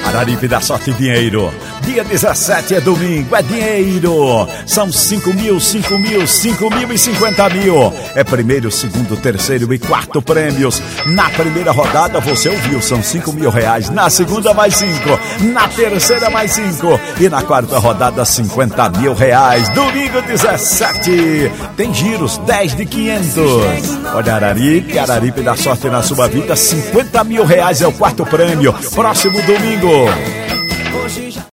Araripe da Sorte Dinheiro. Dia 17 é domingo, é dinheiro. São 5 mil, 5 mil, 5 mil e 50 mil. É primeiro, segundo, terceiro e quarto prêmios. Na primeira rodada, você ouviu, são 5 mil reais. Na segunda, mais 5. Na terceira, mais 5. E na quarta rodada, 50 mil reais. Domingo 17. Tem giros, 10 de 500. Olha, Araripe da Sorte na sua vida. 50 mil reais é o quarto prêmio. Próximo domingo.